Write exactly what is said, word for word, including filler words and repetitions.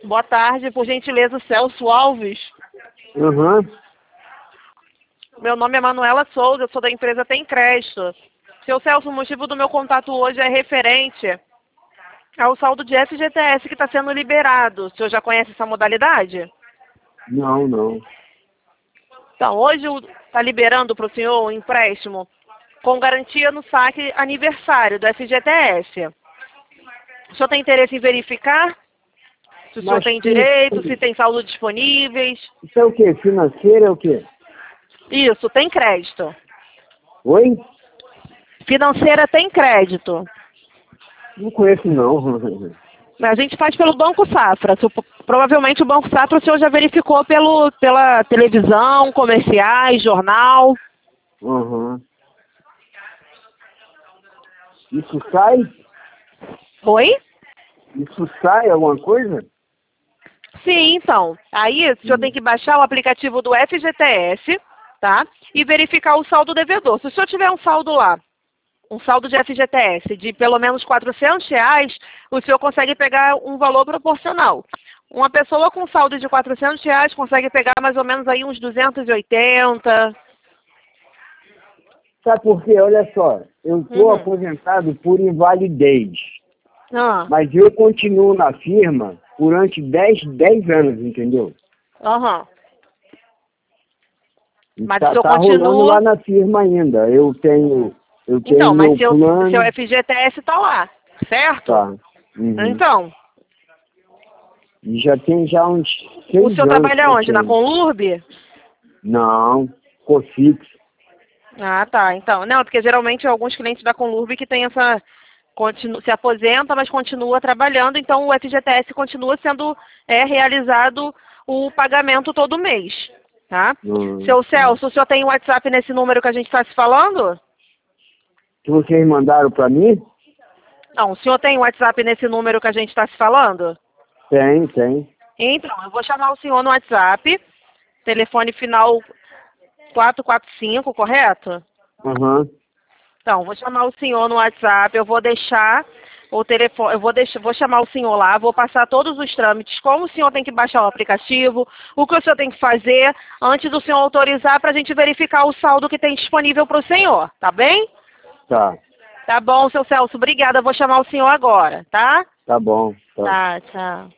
Boa tarde, por gentileza, Celso Alves. Uhum. Meu nome é Manuela Souza, eu sou da empresa Tem Crédito. Seu Celso, o motivo do meu contato hoje é referente ao saldo de F G T S que está sendo liberado. O senhor já conhece essa modalidade? Não, não. Então, hoje está liberando para o senhor um empréstimo com garantia no saque aniversário do F G T S. O senhor tem interesse em verificar se o senhor Mas tem que- direito, se tem saldo disponíveis? Isso é o quê? Financeiro é o quê? Isso, tem crédito. Oi? Financeira tem crédito. Não conheço, não. A gente faz pelo Banco Safra. Su- Provavelmente o Banco Safra o senhor já verificou pelo, pela televisão, comerciais, jornal. Uhum. Isso sai? Oi? Isso sai alguma coisa? Sim, então. Aí o senhor tem que baixar o aplicativo do F G T S, tá? E verificar o saldo devedor. Se o senhor tiver um saldo lá, um saldo de F G T S de pelo menos quatrocentos reais, o senhor consegue pegar um valor proporcional. Uma pessoa com saldo de quatrocentos reais consegue pegar mais ou menos aí uns duzentos e oitenta. Sabe por quê? Olha só, eu estou Uhum. aposentado por invalidez, Ah, mas eu continuo na firma durante dez, dez anos, entendeu? aham. E Mas tá, o senhor tá rolando continua... lá na firma ainda. Eu tenho, eu tenho Então, mas meu seu, plano. seu F G T S está lá, certo? Tá. Uhum. Então, E já tem já uns o seis senhor anos que trabalha eu onde? Na tenho. Conlurb? Não, Cofix. Ah, tá. Então, não, porque geralmente alguns clientes da Conlurb que tem essa... Continu, se aposenta, mas continua trabalhando, então o F G T S continua sendo é, realizado o pagamento todo mês, tá? Hum, Seu tá. Celso, o senhor tem o WhatsApp nesse número que a gente está se falando? Que vocês mandaram para mim? Não, o senhor tem o WhatsApp nesse número que a gente está se falando? Tem, tem. Então, eu vou chamar o senhor no WhatsApp, telefone final quatro quatro cinco, correto? Aham. Então, vou chamar o senhor no WhatsApp, eu vou deixar o telefone, eu vou deixar, vou chamar o senhor lá, vou passar todos os trâmites, como o senhor tem que baixar o aplicativo, o que o senhor tem que fazer antes do senhor autorizar para a gente verificar o saldo que tem disponível para o senhor, tá bem? Tá. Tá bom, seu Celso, obrigada, eu vou chamar o senhor agora, tá? Tá bom. Tá. Tá, tchau.